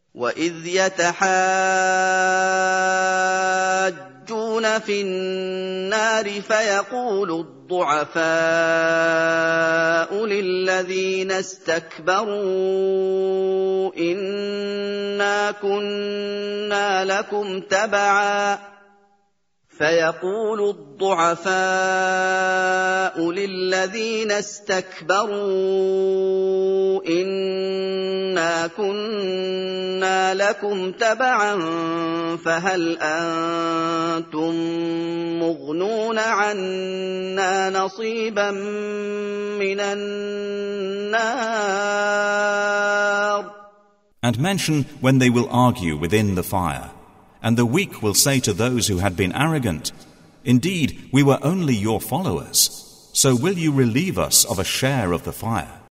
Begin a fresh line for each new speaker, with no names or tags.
وَإِذْ يَتَحَاجُّونَ فِي النَّارِ فَيَقُولُ الضُّعَفَاءُ لِلَّذِينَ اسْتَكْبَرُوا إِنَّا كُنَّا لَكُمْ تَبَعًا فَهَلْ أَنتُم مُّغْنُونَ عَنَّا نَصِيبًا مِّنَ النَّارِ
And mention when they will argue within the fire, and the weak will say to those who had been arrogant, "Indeed, we were only your followers, so will you relieve us of a share of the fire?"